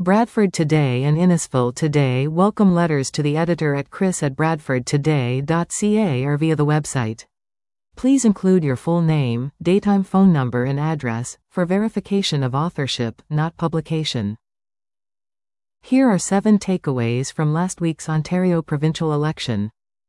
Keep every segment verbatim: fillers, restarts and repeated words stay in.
Bradford Today and Innisfil Today welcome letters to the editor at chris at bradford today dot c a or via the website. Please include your full name, daytime phone number and address, for verification of authorship, not publication. Here are seven takeaways from last week's Ontario provincial election.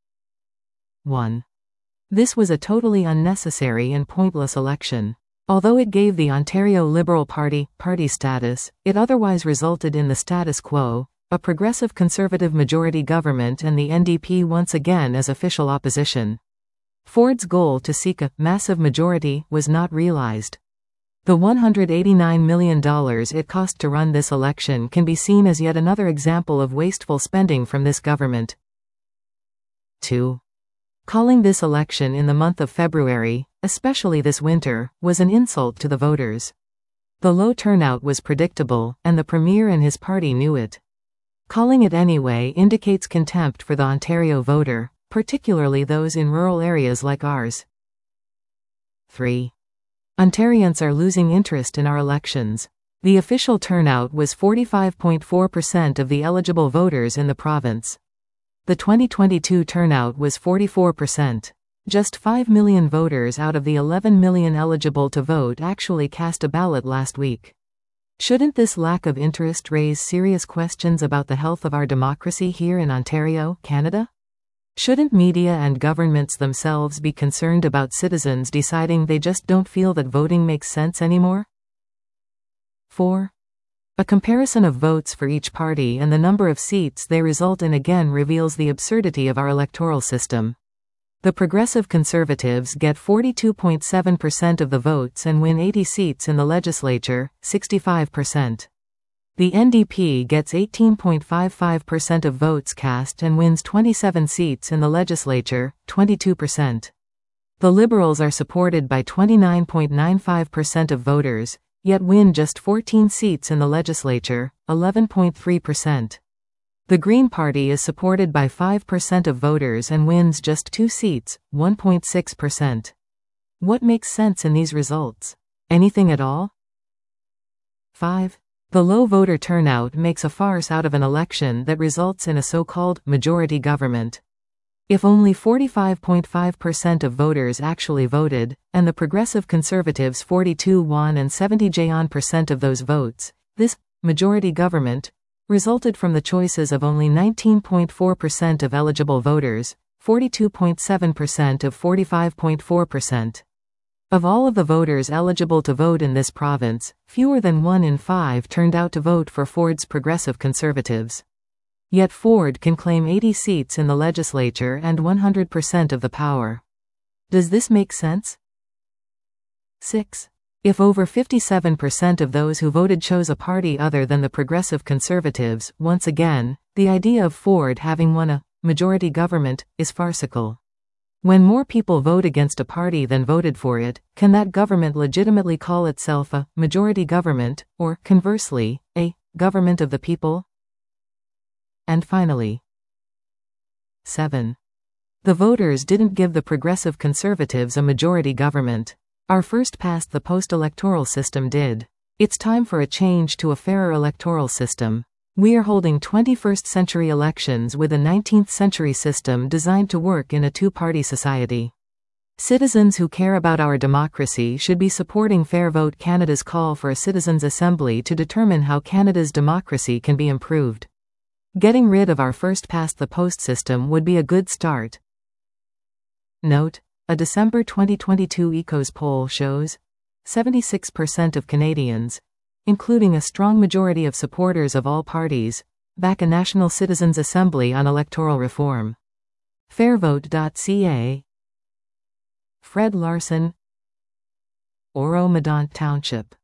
one. This was a totally unnecessary and pointless election. Although it gave the Ontario Liberal Party party status, it otherwise resulted in the status quo, a progressive conservative majority government and the N D P once again as official opposition. Ford's goal to seek a massive majority was not realized. The one hundred eighty-nine million dollars it cost to run this election can be seen as yet another example of wasteful spending from this government. two. Calling this election in the month of February, especially this winter, was an insult to the voters. The low turnout was predictable, and the Premier and his party knew it. Calling it anyway indicates contempt for the Ontario voter, particularly those in rural areas like ours. three. Ontarians are losing interest in our elections. The official turnout was forty-five point four percent of the eligible voters in the province. The twenty twenty-two turnout was forty-four percent. Just five million voters out of the eleven million eligible to vote actually cast a ballot last week. Shouldn't this lack of interest raise serious questions about the health of our democracy here in Ontario, Canada? Shouldn't media and governments themselves be concerned about citizens deciding they just don't feel that voting makes sense anymore? four. A comparison of votes for each party and the number of seats they result in again reveals the absurdity of our electoral system. The Progressive Conservatives get forty-two point seven percent of the votes and win eighty seats in the legislature, sixty-five percent. The N D P gets eighteen point five five percent of votes cast and wins twenty-seven seats in the legislature, twenty-two percent. The Liberals are supported by twenty-nine point nine five percent of voters, yet win just fourteen seats in the legislature, eleven point three percent. The Green Party is supported by five percent of voters and wins just two seats, one point six percent. What makes sense in these results? Anything at all? five. The low voter turnout makes a farce out of an election that results in a so-called majority government. If only forty-five point five percent of voters actually voted, and the Progressive Conservatives forty-two point one and seventy-one percent of those votes, this majority government resulted from the choices of only nineteen point four percent of eligible voters, forty-two point seven percent of forty-five point four percent. Of all of the voters eligible to vote in this province, fewer than one in five turned out to vote for Ford's Progressive Conservatives. Yet Ford can claim eighty seats in the legislature and one hundred percent of the power. Does this make sense? six. If over fifty-seven percent of those who voted chose a party other than the Progressive Conservatives, once again, the idea of Ford having won a majority government is farcical. When more people vote against a party than voted for it, can that government legitimately call itself a majority government, or, conversely, a government of the people? And finally, seven. The voters didn't give the Progressive Conservatives a majority government. Our first past the post-electoral system did. It's time for a change to a fairer electoral system. We are holding twenty-first century elections with a nineteenth century system designed to work in a two-party society. Citizens who care about our democracy should be supporting Fair Vote Canada's call for a citizens' assembly to determine how Canada's democracy can be improved. Getting rid of our first past the post system would be a good start. Note: a December twenty twenty-two Ecos poll shows seventy-six percent of Canadians, including a strong majority of supporters of all parties, back a National Citizens' Assembly on electoral reform. fairvote dot c a. Fred Larson, Oro-Medonte Township.